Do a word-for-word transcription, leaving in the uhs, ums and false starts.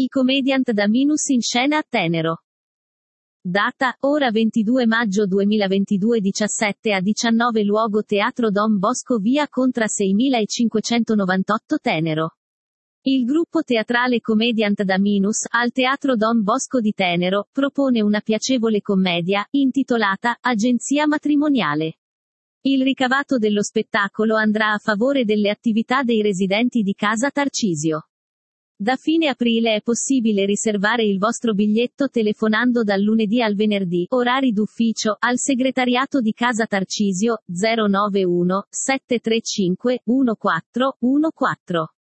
I comediant da Minus in scena a Tenero. Data, ora ventidue maggio duemilaventidue diciassette a diciannove. Luogo Teatro Don Bosco, via Contra seimilacinquecentonovantotto Tenero. Il gruppo teatrale Comediant da Minus, al Teatro Don Bosco di Tenero, propone una piacevole commedia, intitolata Agenzia matrimoniale. Il ricavato dello spettacolo andrà a favore delle attività dei residenti di Casa Tarcisio. Da fine aprile è possibile riservare il vostro biglietto telefonando dal lunedì al venerdì, orari d'ufficio, al segretariato di Casa Tarcisio, zero nove uno, sette tre cinque, uno quattro uno quattro.